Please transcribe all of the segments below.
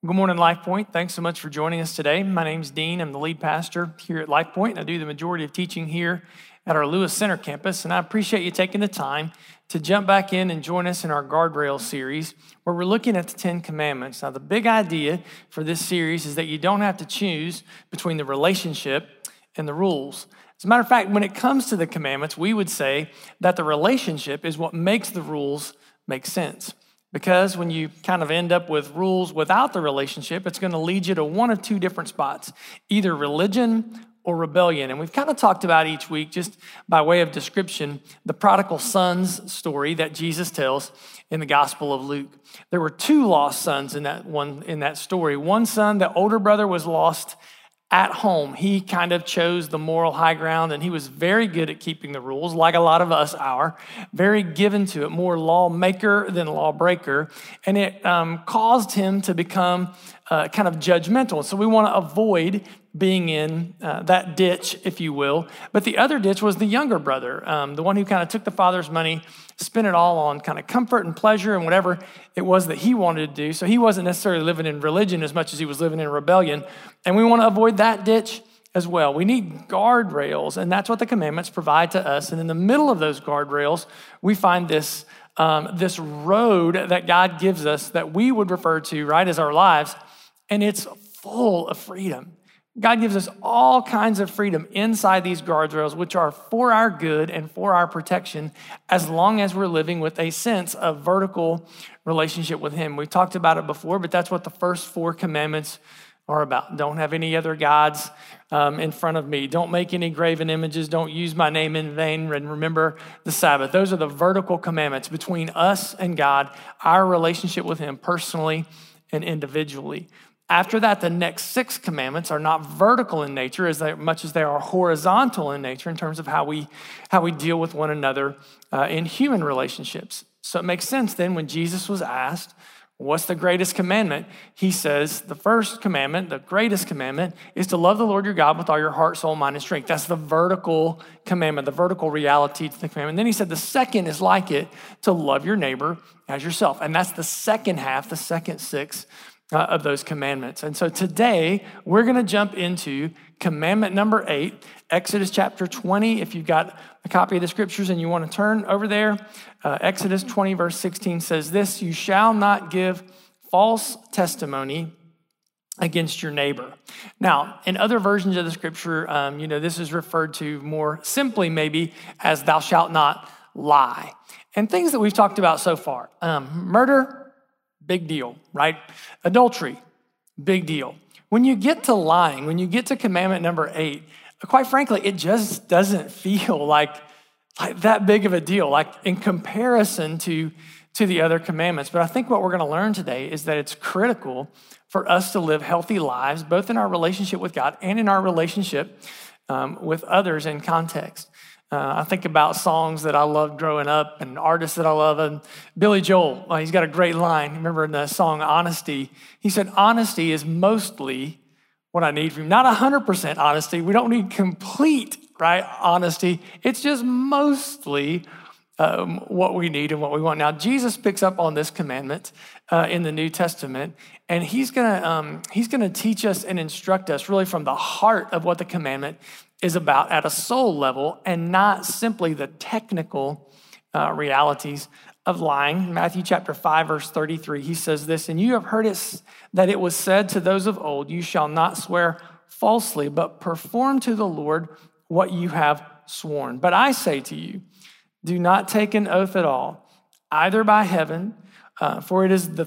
Good morning, Life Point. Thanks so much for joining us today. My name's Dean. I'm the lead pastor here at Life Point. I do the majority of teaching here at our Lewis Center campus, and I appreciate you taking the time to jump back in and join us in our Guardrail series, where we're looking at the 10 Commandments. Now, the big idea for this series is that you don't have to choose between the relationship and the rules. As a matter of fact, when it comes to the commandments, we would say that the relationship is what makes the rules make sense. Because when you kind of end up with rules without the relationship, it's going to lead you to one of two different spots, either religion or rebellion. And we've kind of talked about each week, just by way of description, the prodigal son's story that Jesus tells in the Gospel of Luke. There were two lost sons in that story. One son, the older brother, was lost at home. He kind of chose the moral high ground, and he was very good at keeping the rules, like a lot of us are, very given to it, more lawmaker than lawbreaker, and it caused him to become kind of judgmental. So we want to avoid being in that ditch, if you will. But the other ditch was the younger brother, the one who kind of took the father's money, spent it all on kind of comfort and pleasure and whatever it was that he wanted to do. So he wasn't necessarily living in religion as much as he was living in rebellion. And we want to avoid that ditch as well. We need guardrails, and that's what the commandments provide to us. And in the middle of those guardrails, we find this road that God gives us that we would refer to, right, as our lives, and it's full of freedom. God gives us all kinds of freedom inside these guardrails, which are for our good and for our protection, as long as we're living with a sense of vertical relationship with Him. We've talked about it before, but that's what the first 4 commandments are about. Don't have any other gods in front of me. Don't make any graven images. Don't use my name in vain. And remember the Sabbath. Those are the vertical commandments between us and God, our relationship with Him personally and individually. After that, the next 6 commandments are not vertical in nature as much as they are horizontal in nature in terms of how we deal with one another in human relationships. So it makes sense then when Jesus was asked, what's the greatest commandment? He says the first commandment, the greatest commandment, is to love the Lord your God with all your heart, soul, mind, and strength. That's the vertical commandment, the vertical reality to the commandment. And then he said the second is like it, to love your neighbor as yourself. And that's the second half, the second 6 of those commandments. And so today, we're going to jump into commandment number 8, Exodus chapter 20. If you've got a copy of the scriptures and you want to turn over there, Exodus 20 verse 16 says this: you shall not give false testimony against your neighbor. Now, in other versions of the scripture, this is referred to more simply maybe as thou shalt not lie. And things that we've talked about so far, murder, big deal, right? Adultery, big deal. When you get to lying, when you get to commandment number 8, quite frankly, it just doesn't feel like that big of a deal, like in comparison to the other commandments. But I think what we're going to learn today is that it's critical for us to live healthy lives, both in our relationship with God and in our relationship with others in context. I think about songs that I loved growing up and artists that I love. And Billy Joel, he's got a great line. Remember in the song Honesty? He said, honesty is mostly what I need from you. Not 100% honesty. We don't need complete, right, honesty. It's just mostly what we need and what we want. Now, Jesus picks up on this commandment in the New Testament, and he's gonna teach us and instruct us really from the heart of what the commandment is about at a soul level and not simply the technical realities of lying. Matthew chapter 5, verse 33, he says this, and you have heard it that it was said to those of old, you shall not swear falsely, but perform to the Lord what you have sworn. But I say to you, do not take an oath at all, either by heaven, for it is the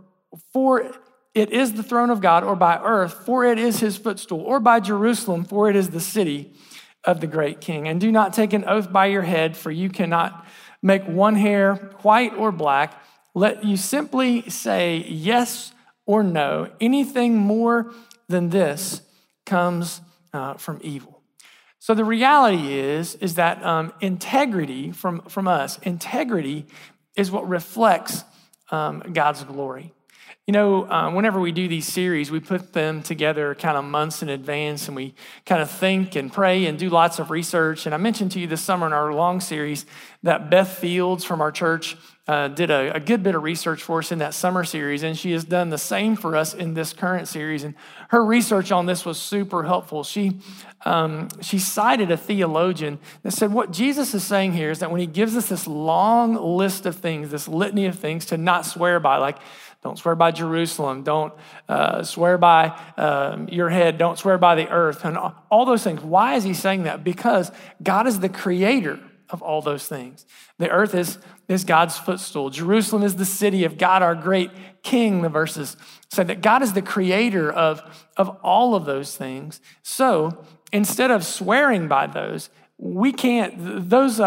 throne of God, or by earth, for it is his footstool, or by Jerusalem, for it is the city of the great king. And do not take an oath by your head, for you cannot make one hair white or black. Let you simply say yes or no. Anything more than this comes from evil. So the reality is that integrity from us, integrity is what reflects God's glory. Whenever we do these series, we put them together kind of months in advance, and we kind of think and pray and do lots of research. And I mentioned to you this summer in our long series that Beth Fields from our church did a good bit of research for us in that summer series, and she has done the same for us in this current series. And her research on this was super helpful. She cited a theologian that said what Jesus is saying here is that when he gives us this long list of things, this litany of things to not swear by, like don't swear by Jerusalem, don't swear by your head, don't swear by the earth, and all those things. Why is he saying that? Because God is the creator of all those things. The earth is God's footstool. Jerusalem is the city of God, our great king, the verses say that God is the creator of all of those things. So instead of swearing by those, we can't, those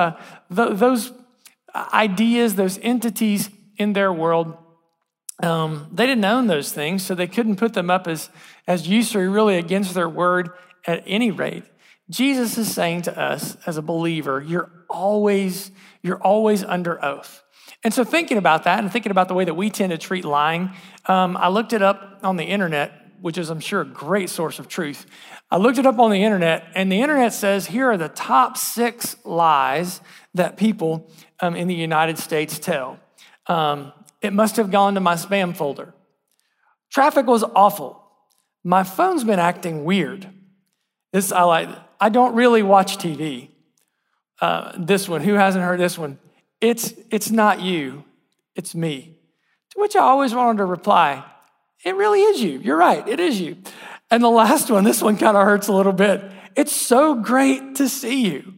ideas, those entities in their world, they didn't own those things, so they couldn't put them up as usury, really against their word at any rate. Jesus is saying to us as a believer, you're always under oath. And so thinking about that and thinking about the way that we tend to treat lying, I looked it up on the internet, which is, I'm sure, a great source of truth. I looked it up on the internet, and the internet says, here are the top 6 lies that people in the United States tell. It must have gone to my spam folder. Traffic was awful. My phone's been acting weird. I don't really watch TV. This one, who hasn't heard this one? It's not you, it's me. To which I always wanted to reply, it really is you. You're right, it is you. And the last one, this one kind of hurts a little bit. It's so great to see you.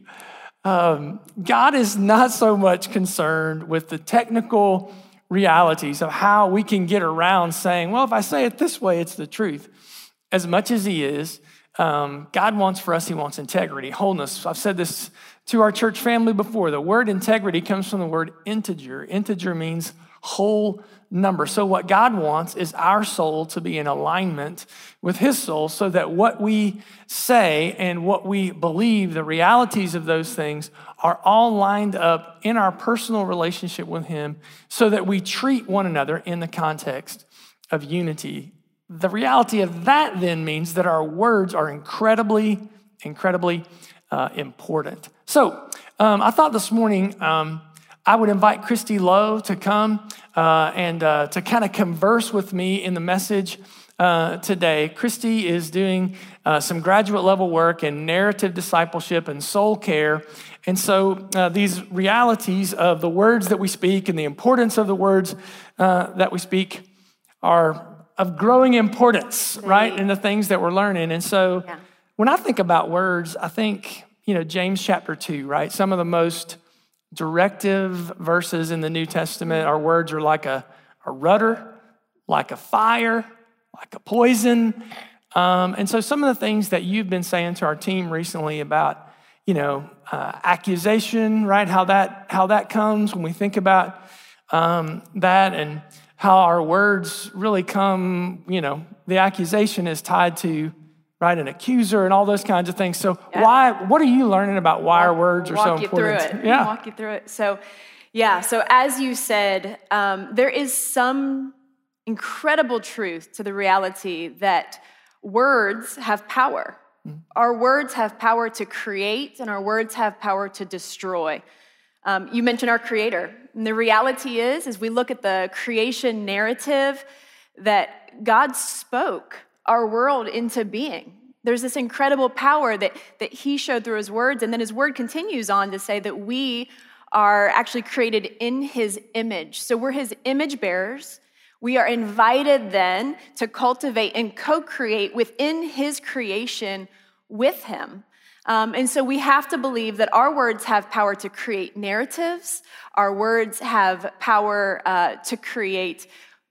God is not so much concerned with the technical realities of how we can get around saying, well, if I say it this way, it's the truth. As much as he is, God wants for us, he wants integrity, wholeness. I've said this to our church family before. The word integrity comes from the word integer. Integer means whole number. So what God wants is our soul to be in alignment with his soul so that what we say and what we believe, the realities of those things, are all lined up in our personal relationship with him so that we treat one another in the context of unity. The reality of that then means that our words are incredibly important. So I thought this morning I would invite Christy Lowe to come and to kind of converse with me in the message today. Christy is doing some graduate level work in narrative discipleship and soul care. And so these realities of the words that we speak and the importance of the words that we speak are of growing importance, right, in the things that we're learning. And so when I think about words, I think, James chapter 2, right? Some of the most directive verses in the New Testament, our words are like a rudder, like a fire, like a poison. And so some of the things that you've been saying to our team recently about, accusation, right? How that comes when we think about that, and how our words really come, the accusation is tied to, right, an accuser and all those kinds of things. So what are you learning about why our words are so important? Walk you through it. So as you said, there is some incredible truth to the reality that words have power. Our words have power to create, and our words have power to destroy. You mentioned our Creator. And the reality is we look at the creation narrative that God spoke our world into being. There's this incredible power that he showed through his words, and then his word continues on to say that we are actually created in his image. So we're his image bearers. We are invited then to cultivate and co-create within his creation with him. And so we have to believe that our words have power to create narratives. Our words have power to create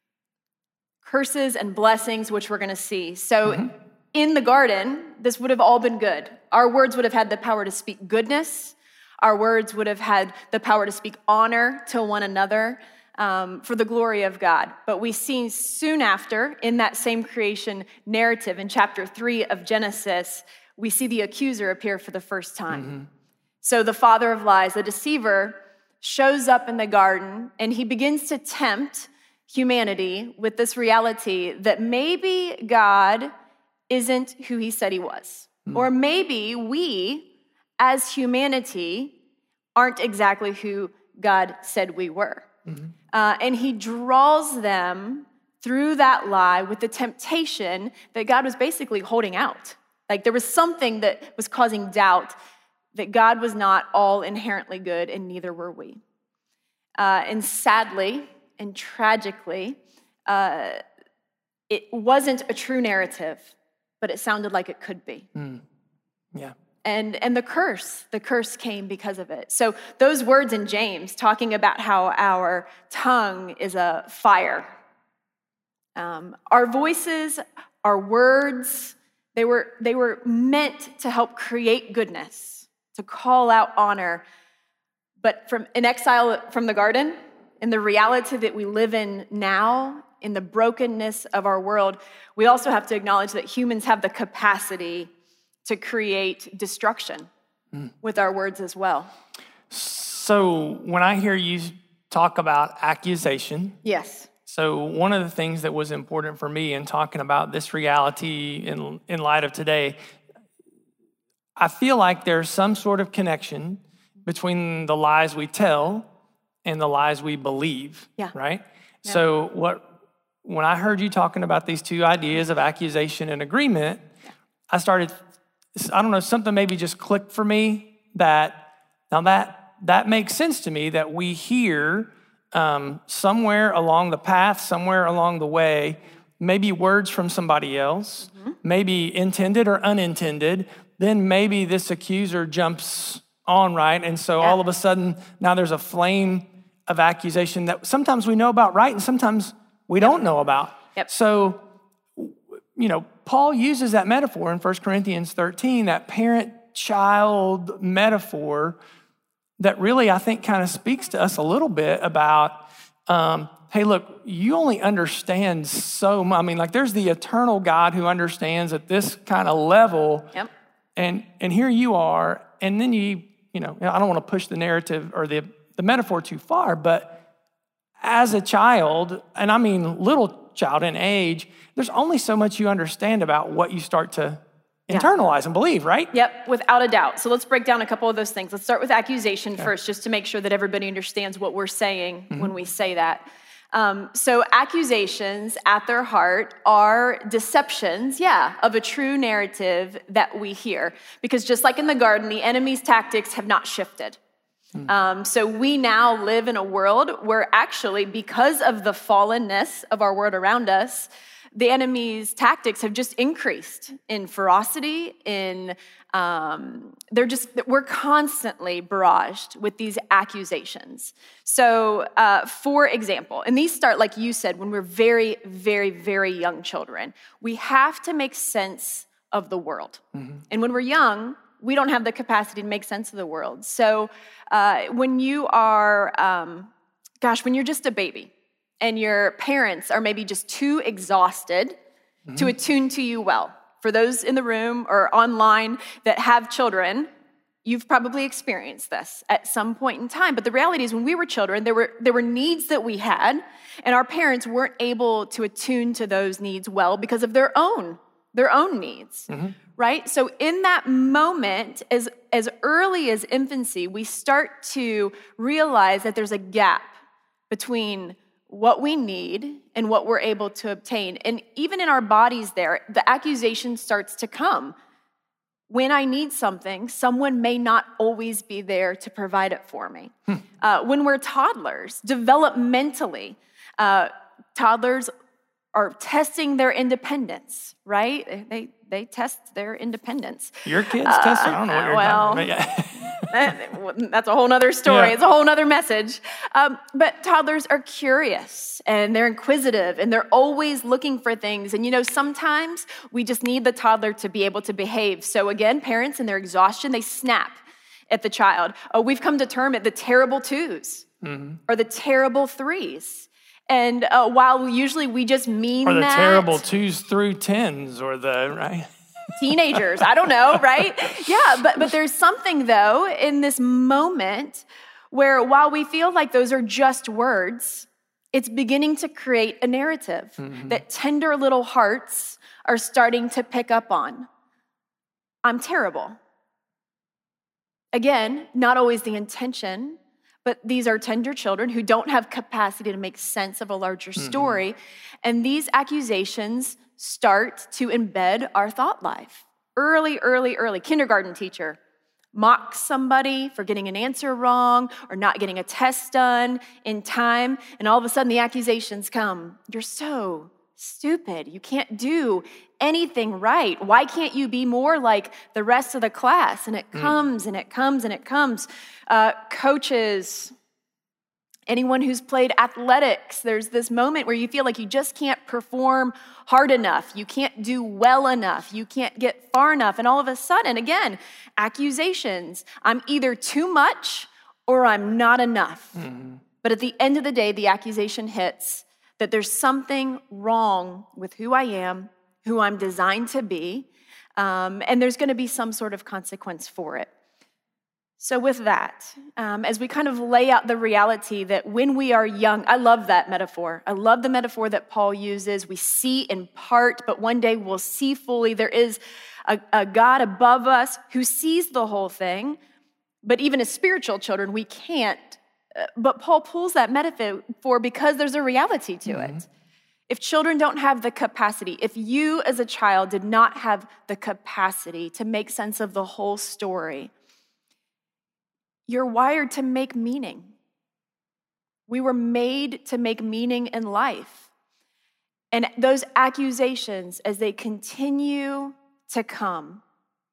curses and blessings, which we're going to see. So in the garden, this would have all been good. Our words would have had the power to speak goodness. Our words would have had the power to speak honor to one another for the glory of God. But we see soon after, in that same creation narrative, in chapter 3 of Genesis, we see the accuser appear for the first time. So the father of lies, the deceiver, shows up in the garden, and he begins to tempt. humanity with this reality that maybe God isn't who he said he was. Or maybe we, as humanity, aren't exactly who God said we were. And he draws them through that lie with the temptation that God was basically holding out. Like there was something that was causing doubt that God was not all inherently good, and neither were we. And sadly and tragically, it wasn't a true narrative, but it sounded like it could be. Yeah. And the curse came because of it. So those words in James talking about how our tongue is a fire. Our voices, our words, they were meant to help create goodness, to call out honor. But in exile from the garden, in the reality that we live in now, in the brokenness of our world, we also have to acknowledge that humans have the capacity to create destruction with our words as well. So when I hear you talk about accusation, Yes. so one of the things that was important for me in talking about this reality in light of today, I feel like there's some sort of connection between the lies we tell and the lies we believe, right? Yeah. So when I heard you talking about these two ideas of accusation and agreement, I started, I don't know, something maybe just clicked for me that makes sense to me that we hear somewhere along the path, somewhere along the way, maybe words from somebody else, maybe intended or unintended, then maybe this accuser jumps on, right? And so all of a sudden, now there's a flame of accusation that sometimes we know about, right? And sometimes we don't know about. So, Paul uses that metaphor in 1 Corinthians 13, that parent-child metaphor that really, I think, kind of speaks to us a little bit about, hey, look, you only understand so much. I mean, like there's the eternal God who understands at this kind of level. And here you are, and then I don't want to push the narrative or the metaphor too far, but as a child, and I mean little child in age, there's only so much you understand about what you start to internalize and believe, right? Yep, without a doubt. So let's break down a couple of those things. Let's start with accusation first, just to make sure that everybody understands what we're saying when we say that. So accusations at their heart are deceptions, of a true narrative that we hear. Because just like in the garden, the enemy's tactics have not shifted. So we now live in a world where actually, because of the fallenness of our world around us, the enemy's tactics have just increased in ferocity, we're constantly barraged with these accusations. So, for example, and these start, like you said, when we're very, very, very young children. We have to make sense of the world. And when we're young, we don't have the capacity to make sense of the world. So when you are, when you're just a baby, and your parents are maybe just too exhausted to attune to you well. For those in the room or online that have children, you've probably experienced this at some point in time. But the reality is when we were children, there were needs that we had, and our parents weren't able to attune to those needs well because of their own needs, right? So in that moment, as early as infancy, we start to realize that there's a gap between what we need and what we're able to obtain. And even in our bodies there, the accusation starts to come. When I need something, someone may not always be there to provide it for me. When we're toddlers, developmentally, toddlers are testing their independence, right? They test their independence. Your kids test? I don't know what you're talking about. That's a whole nother story. It's a whole nother message. But toddlers are curious and they're inquisitive and they're always looking for things. And sometimes we just need the toddler to be able to behave. So again, parents in their exhaustion, they snap at the child. We've come to term it the terrible twos or the terrible threes. And while usually we just mean that. Or the terrible 2s through 10s or right? Teenagers, I don't know, right? Yeah, but there's something, though, in this moment where while we feel like those are just words, It's beginning to create a narrative that tender little hearts are starting to pick up on. I'm terrible. Again, not always the intention, but these are tender children who don't have capacity to make sense of a larger story. And these accusations start to embed our thought life. Early. Kindergarten teacher mocks somebody for getting an answer wrong or not getting a test done in time, and all of a sudden the accusations come. You're so stupid. You can't do anything right. Why can't you be more like the rest of the class? And it comes and it comes and it comes. Coaches, anyone who's played athletics, there's this moment where you feel like you just can't perform hard enough. You can't do well enough. You can't get far enough. And all of a sudden, again, accusations. I'm either too much or I'm not enough. But at the end of the day, the accusation hits that there's something wrong with who I am, who I'm designed to be, and there's going to be some sort of consequence for it. So with that, as we kind of lay out the reality that when we are young, I love that metaphor. I love the metaphor that Paul uses. We see in part, but one day we'll see fully. There is a God above us who sees the whole thing, but even as spiritual children, we can't. But Paul pulls that metaphor because there's a reality to it. If children don't have the capacity, if you as a child did not have the capacity to make sense of the whole story, you're wired to make meaning. We were made to make meaning in life. And those accusations, as they continue to come,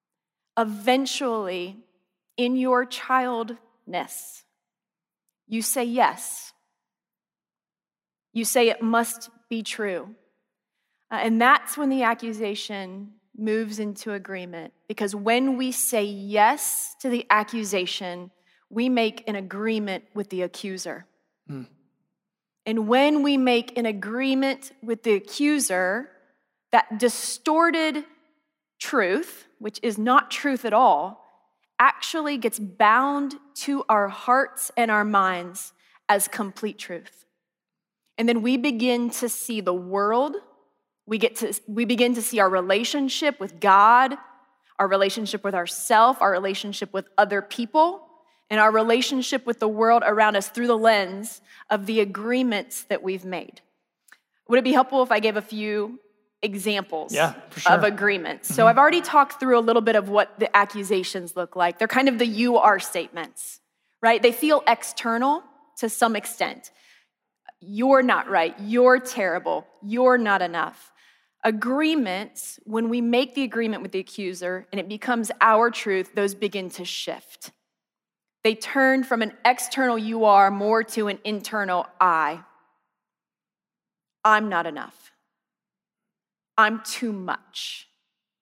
eventually, in your childness, you say yes. You say it must be true. And that's when the accusation moves into agreement. Because when we say yes to the accusation, we make an agreement with the accuser. And when we make an agreement with the accuser, that distorted truth, which is not truth at all, actually gets bound to our hearts and our minds as complete truth. And then we begin to see the world. We begin to see our relationship with God, our relationship with ourselves, our relationship with other people, and our relationship with the world around us through the lens of the agreements that we've made. Would it be helpful if I gave a few examples of agreements? So I've already talked through a little bit of what the accusations look like. They're kind of the you are statements, right? They feel external to some extent. You're not right. You're terrible. You're not enough. Agreements, when we make the agreement with the accuser and it becomes our truth, those begin to shift. They turn from an external you are more to an internal I. I'm not enough. I'm too much.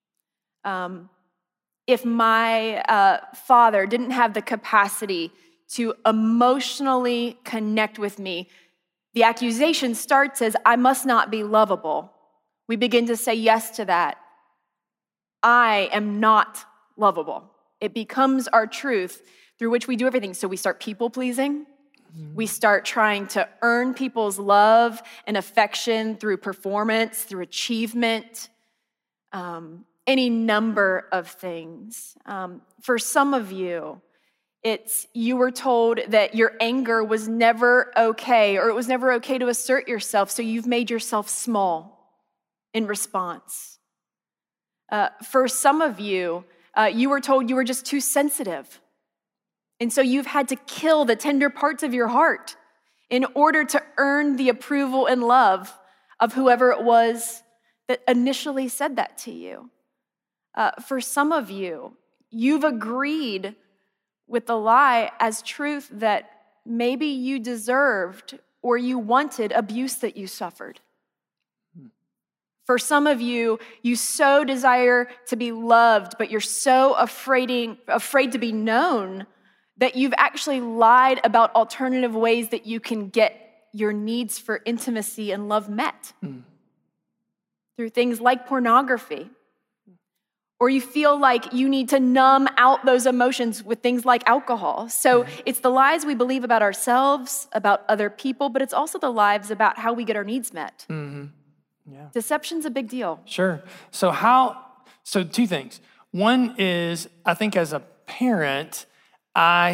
If my father didn't have the capacity to emotionally connect with me, the accusation starts as, I must not be lovable. We begin to say yes to that. I am not lovable. It becomes our truth through which we do everything. So we start people-pleasing. We start trying to earn people's love and affection through performance, through achievement, any number of things. For some of you, you were told that your anger was never okay, or it was never okay to assert yourself, so you've made yourself small in response. For some of you, you were told you were just too sensitive, and so you've had to kill the tender parts of your heart in order to earn the approval and love of whoever it was that initially said that to you. For some of you, you've agreed with the lie as truth that maybe you deserved or you wanted abuse that you suffered. For some of you, you so desire to be loved, but you're so afraid to be known that you've actually lied about alternative ways that you can get your needs for intimacy and love met. Through things like pornography, or you feel like you need to numb out those emotions with things like alcohol. So it's the lies we believe about ourselves, about other people, but it's also the lies about how we get our needs met. Yeah. Deception's a big deal. Sure. So two things. One is, I think as a parent, I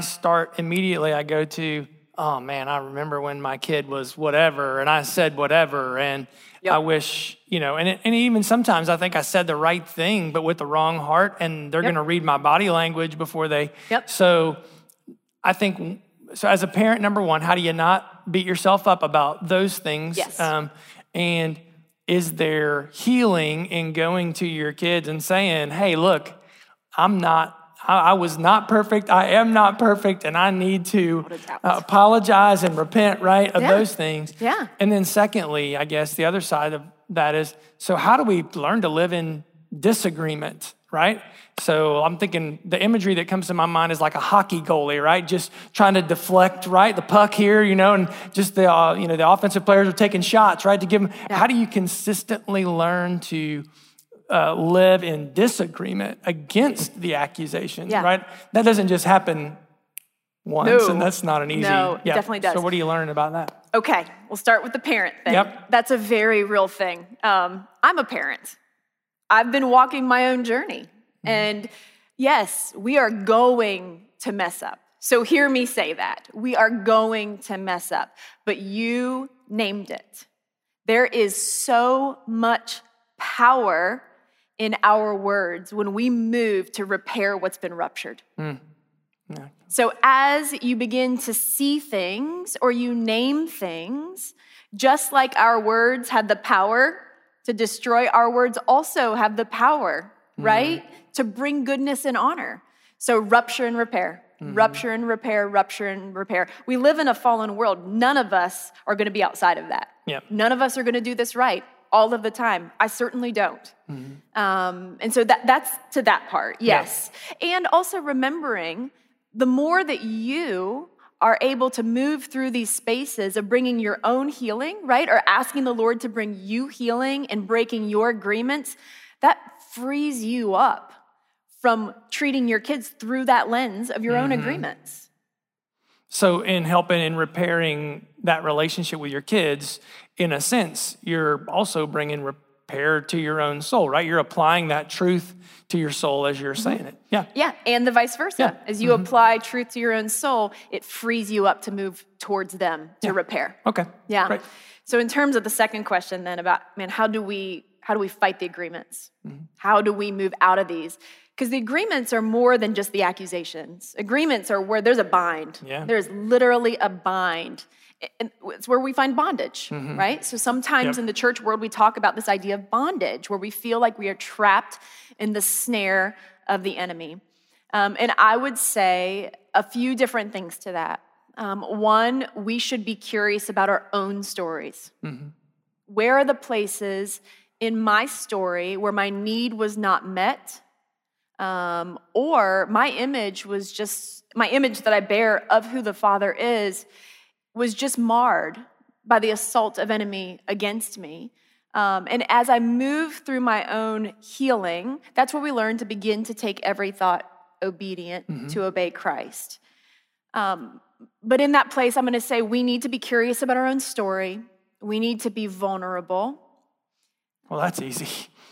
go to, oh man, I remember when my kid was whatever, and I said whatever, and I wish, and even sometimes I think I said the right thing, but with the wrong heart, and they're going to read my body language before they. So I think, as a parent, number one, how do you not beat yourself up about those things? Yes. And is there healing in going to your kids and saying, hey, look, I was not perfect. I am not perfect, and I need to apologize and repent, right, of those things. Yeah. And then secondly, I guess the other side of that is, so how do we learn to live in disagreement, right? So I'm thinking the imagery that comes to my mind is like a hockey goalie, right? Just trying to deflect, right, the puck here, and just the offensive players are taking shots, right, to give them. How do you consistently learn to live in disagreement against the accusations, right? That doesn't just happen once, and that's not an easy. No, it definitely does. So what are you learning about that? Okay, we'll start with the parent thing. That's a very real thing. I'm a parent. I've been walking my own journey. And yes, we are going to mess up. So hear me say that. We are going to mess up. But you named it. There is so much power in our words when we move to repair what's been ruptured. So as you begin to see things or you name things, just like our words had the power to destroy, our words also have the power, right, to bring goodness and honor. So rupture and repair, rupture and repair, rupture and repair. We live in a fallen world. None of us are going to be outside of that. None of us are going to do this right all of the time. I certainly don't. And so that's to that part, yes. And also remembering the more that you are able to move through these spaces of bringing your own healing, right, or asking the Lord to bring you healing and breaking your agreements, that frees you up from treating your kids through that lens of your own agreements. So in helping and repairing that relationship with your kids, in a sense, you're also bringing repair to your own soul, right? You're applying that truth to your soul as you're saying it. Yeah, and the vice versa. As you apply truth to your own soul, it frees you up to move towards them to repair. Okay. Yeah. Great. So in terms of the second question then about, how do we fight the agreements? How do we move out of these? Because the agreements are more than just the accusations. Agreements are where there's a bind. There's literally a bind. And it's where we find bondage, right? So sometimes in the church world, we talk about this idea of bondage, where we feel like we are trapped in the snare of the enemy. And I would say a few different things to that. One, we should be curious about our own stories. Where are the places in my story where my need was not met, or my image that I bear of who the Father is was just marred by the assault of enemy against me. And as I move through my own healing, that's where we learn to begin to take every thought obedient to obey Christ. But in that place, I'm going to say we need to be curious about our own story. We need to be vulnerable. Well, that's easy.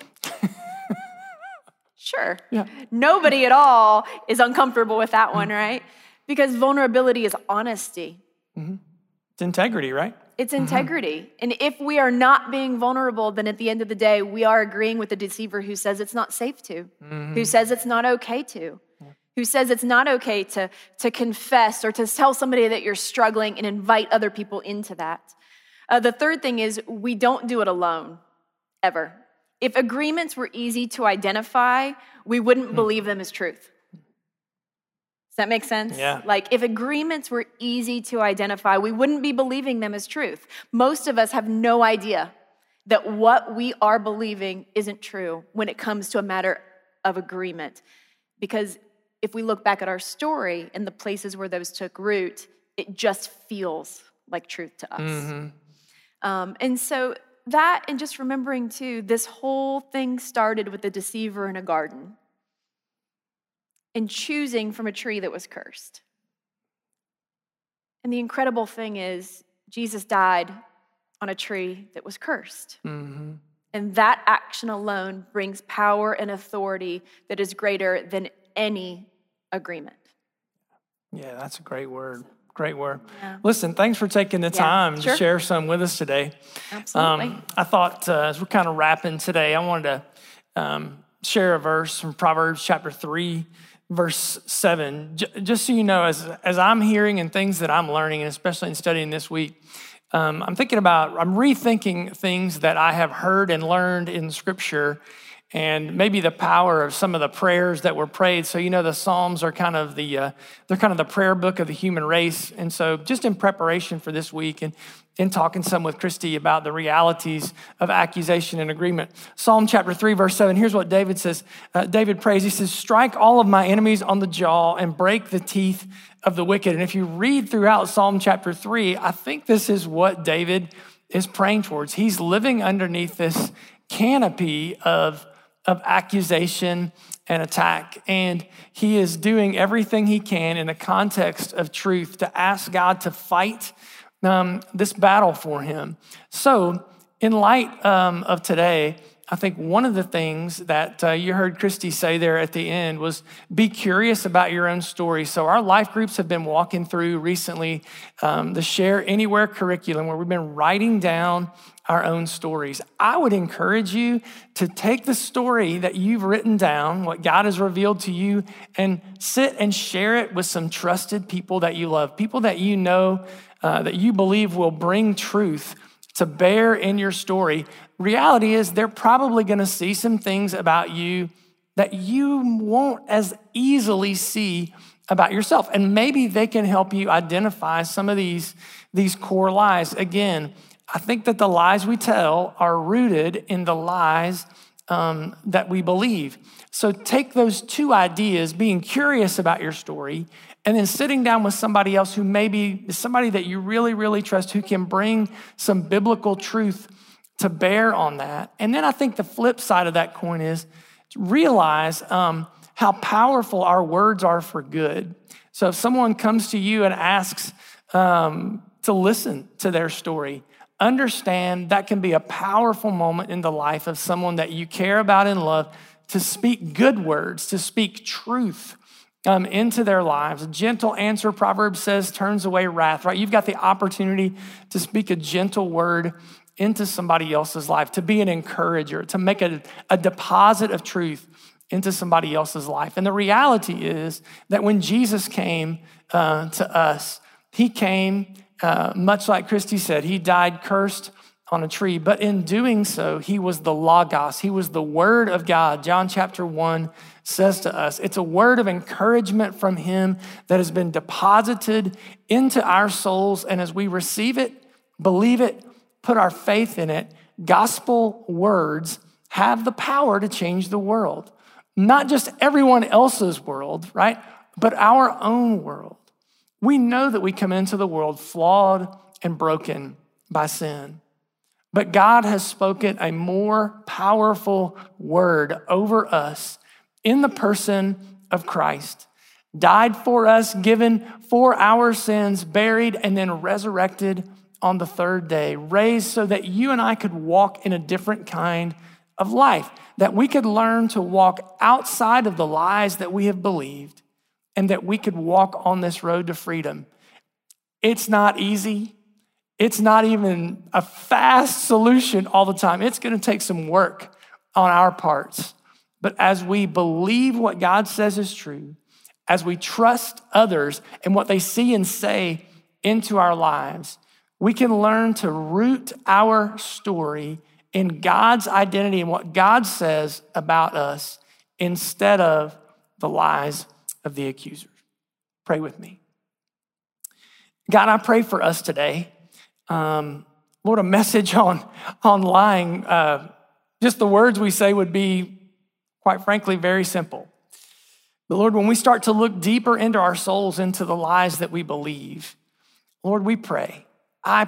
Sure. Nobody at all is uncomfortable with that one, right? Because vulnerability is honesty. It's integrity, right? It's integrity. And if we are not being vulnerable, then at the end of the day, we are agreeing with the deceiver who says it's not safe to, who says it's not okay to, who says it's not okay to confess or to tell somebody that you're struggling and invite other people into that. The third thing is we don't do it alone, ever. If agreements were easy to identify, we wouldn't believe them as truth. Does that make sense? Yeah. Like if agreements were easy to identify, we wouldn't be believing them as truth. Most of us have no idea that what we are believing isn't true when it comes to a matter of agreement. Because if we look back at our story and the places where those took root, it just feels like truth to us. And so that, and just remembering too, this whole thing started with the deceiver in a garden. in choosing from a tree that was cursed. And the incredible thing is, Jesus died on a tree that was cursed. Mm-hmm. And that action alone brings power and authority that is greater than any agreement. Yeah, that's a great word. Great word. Yeah. Listen, thanks for taking the time to share some with us today. Absolutely. I thought as we're kind of wrapping today, I wanted to share a verse from Proverbs chapter 3, verse 7. Just so you know, as I'm hearing and things that I'm learning, and especially in studying this week, I'm rethinking things that I have heard and learned in Scripture, and maybe the power of some of the prayers that were prayed. So, the Psalms are kind of they're kind of the prayer book of the human race. And so just in preparation for this week and in talking some with Christy about the realities of accusation and agreement, Psalm chapter 3, verse 7, here's what David says. David prays, he says, strike all of my enemies on the jaw and break the teeth of the wicked. And if you read throughout Psalm chapter 3, I think this is what David is praying towards. He's living underneath this canopy of accusation and attack. And he is doing everything he can in the context of truth to ask God to fight this battle for him. So in light of today, I think one of the things that you heard Christy say there at the end was be curious about your own story. So our life groups have been walking through recently the Share Anywhere curriculum, where we've been writing down our own stories. I would encourage you to take the story that you've written down, what God has revealed to you, and sit and share it with some trusted people that you love, people that you know that you believe will bring truth to bear in your story. Reality is they're probably going to see some things about you that you won't as easily see about yourself. And maybe they can help you identify some of these core lies. Again, I think that the lies we tell are rooted in the lies that we believe. So take those two ideas, being curious about your story, and then sitting down with somebody else who maybe is somebody that you really, really trust, who can bring some biblical truth to bear on that. And then I think the flip side of that coin is to realize how powerful our words are for good. So if someone comes to you and asks to listen to their story, understand that can be a powerful moment in the life of someone that you care about and love, to speak good words, to speak truth into their lives. A gentle answer, Proverbs says, turns away wrath, right? You've got the opportunity to speak a gentle word into somebody else's life, to be an encourager, to make a deposit of truth into somebody else's life. And the reality is that when Jesus came to us, he came, much like Christy said, he died cursed on a tree, but in doing so, he was the Logos. He was the Word of God. John chapter 1 says to us, it's a word of encouragement from him that has been deposited into our souls. And as we receive it, believe it, put our faith in it, gospel words have the power to change the world. Not just everyone else's world, right? But our own world. We know that we come into the world flawed and broken by sin. But God has spoken a more powerful word over us in the person of Christ. Died for us, given for our sins, buried, and then resurrected on the third day. Raised so that you and I could walk in a different kind of life. That we could learn to walk outside of the lies that we have believed. And that we could walk on this road to freedom. It's not easy. It's not even a fast solution all the time. It's going to take some work on our parts. But as we believe what God says is true, as we trust others and what they see and say into our lives, we can learn to root our story in God's identity and what God says about us instead of the lies of the accusers. Pray with me. God, I pray for us today. Lord, a message on lying, just the words we say would be, quite frankly, very simple. But Lord, when we start to look deeper into our souls, into the lies that we believe, Lord, we pray, I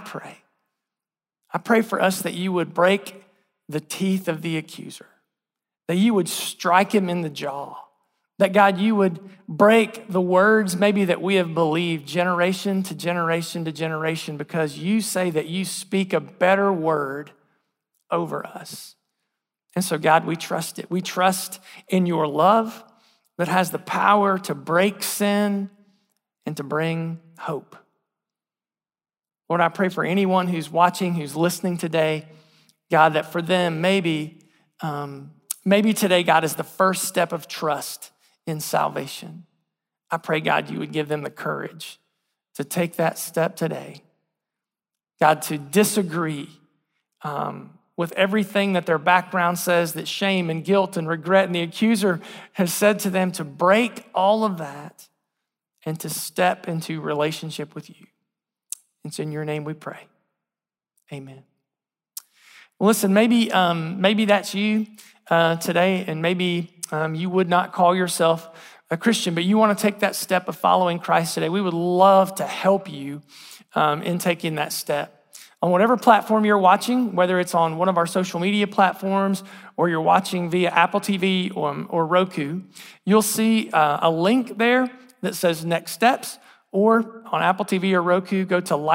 pray for us that you would break the teeth of the accuser, that you would strike him in the jaw, That God, you would break the words maybe that we have believed generation to generation to generation, because you say that you speak a better word over us. And so God, we trust it. We trust in your love that has the power to break sin and to bring hope. Lord, I pray for anyone who's watching, who's listening today, God, that for them, maybe today, God, is the first step of trust in salvation. I pray, God, you would give them the courage to take that step today. God, to disagree with everything that their background says, that shame and guilt and regret and the accuser has said to them, to break all of that and to step into relationship with you. It's in your name we pray. Amen. Well, listen, maybe that's you today, and maybe you would not call yourself a Christian, but you want to take that step of following Christ today. We would love to help you in taking that step. On whatever platform you're watching, whether it's on one of our social media platforms or you're watching via Apple TV or Roku, you'll see a link there that says Next Steps. Or on Apple TV or Roku, go to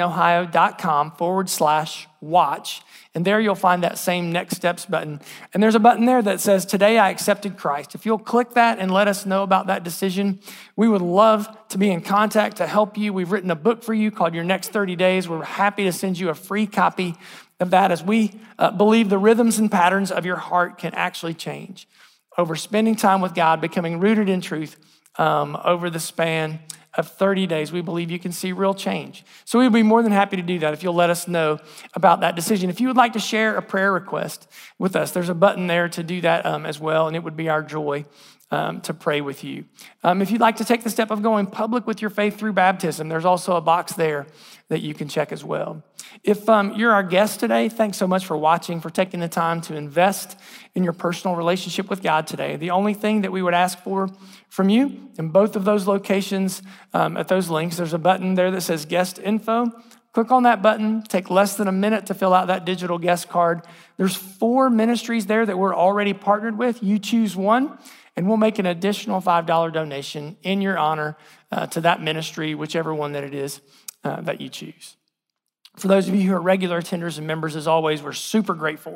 lifepointohio.com/watch. And there you'll find that same Next Steps button. And there's a button there that says, Today I accepted Christ. If you'll click that and let us know about that decision, we would love to be in contact to help you. We've written a book for you called Your Next 30 Days. We're happy to send you a free copy of that, as we believe the rhythms and patterns of your heart can actually change over spending time with God, becoming rooted in truth over the span of 30 days. We believe you can see real change. So we'd be more than happy to do that if you'll let us know about that decision. If you would like to share a prayer request with us, there's a button there to do that as well, and it would be our joy to pray with you. If you'd like to take the step of going public with your faith through baptism, there's also a box there that you can check as well. If you're our guest today, thanks so much for watching, for taking the time to invest in your personal relationship with God today. The only thing that we would ask for from you in both of those locations, at those links, there's a button there that says guest info. Click on that button. Take less than a minute to fill out that digital guest card. There's 4 ministries there that we're already partnered with. You choose one, and we'll make an additional $5 donation in your honor to that ministry, whichever one that it is that you choose. For those of you who are regular attenders and members, as always, we're super grateful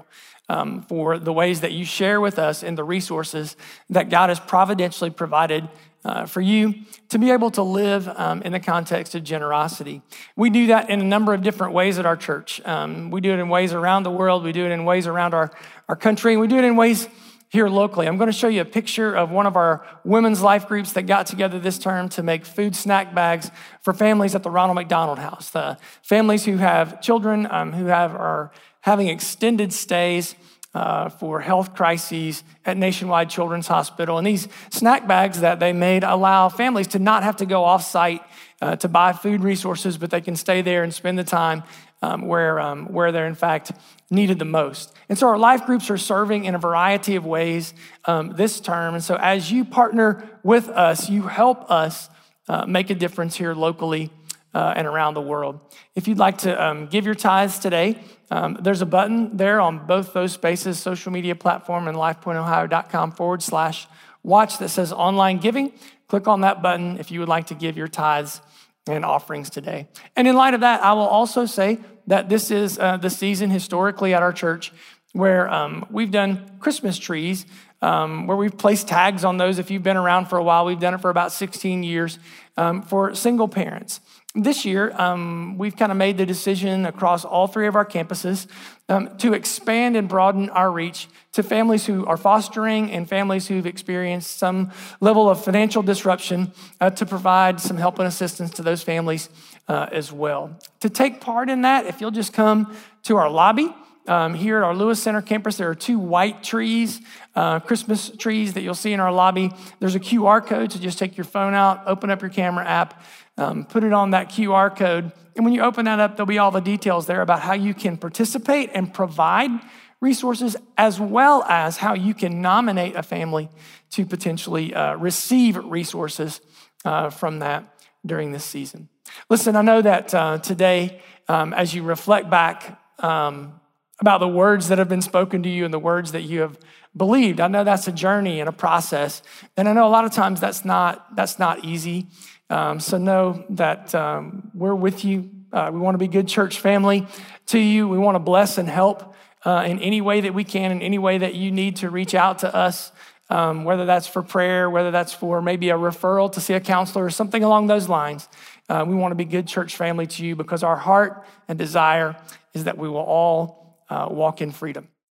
for the ways that you share with us and the resources that God has providentially provided for you to be able to live in the context of generosity. We do that in a number of different ways at our church. We do it in ways around the world. We do it in ways around our country. And we do it in ways here locally. I'm going to show you a picture of one of our women's life groups that got together this term to make food snack bags for families at the Ronald McDonald House. The families who have children who are having extended stays for health crises at Nationwide Children's Hospital. And these snack bags that they made allow families to not have to go off-site to buy food resources, but they can stay there and spend the time where they're in fact needed the most. And so our life groups are serving in a variety of ways this term. And so as you partner with us, you help us make a difference here locally and around the world. If you'd like to give your tithes today, there's a button there on both those spaces, social media platform and lifepointohio.com/watch that says online giving. Click on that button if you would like to give your tithes and offerings today. And in light of that, I will also say that this is the season historically at our church where we've done Christmas trees, where we've placed tags on those. If you've been around for a while, we've done it for about 16 years for single parents. This year, we've kind of made the decision across all 3 of our campuses to expand and broaden our reach to families who are fostering and families who've experienced some level of financial disruption to provide some help and assistance to those families as well. To take part in that, if you'll just come to our lobby, here at our Lewis Center campus, there are 2 white trees, Christmas trees that you'll see in our lobby. There's a QR code, so just take your phone out, open up your camera app, put it on that QR code. And when you open that up, there'll be all the details there about how you can participate and provide resources, as well as how you can nominate a family to potentially receive resources from that during this season. Listen, I know that today, as you reflect back about the words that have been spoken to you and the words that you have believed. I know that's a journey and a process. And I know a lot of times that's not easy. So know that we're with you. We want to be good church family to you. We want to bless and help in any way that we can, in any way that you need to reach out to us, whether that's for prayer, whether that's for maybe a referral to see a counselor or something along those lines. We want to be good church family to you because our heart and desire is that we will all walk in freedom.